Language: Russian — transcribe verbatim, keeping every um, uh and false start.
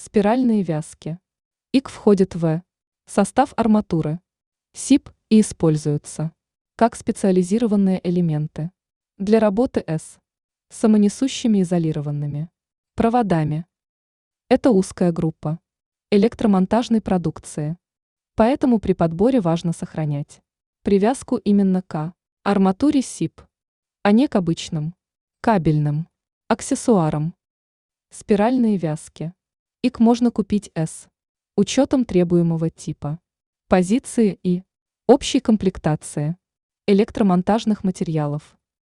Спиральные вязки. ИК входит в состав арматуры. СИП и используются как специализированные элементы для работы с самонесущими изолированными проводами. Это узкая группа электромонтажной продукции, поэтому при подборе важно сохранять привязку именно к арматуре СИП, а не к обычным кабельным аксессуарам. Спиральные вязки. ИК можно купить с учетом требуемого типа, позиции и общей комплектации электромонтажных материалов.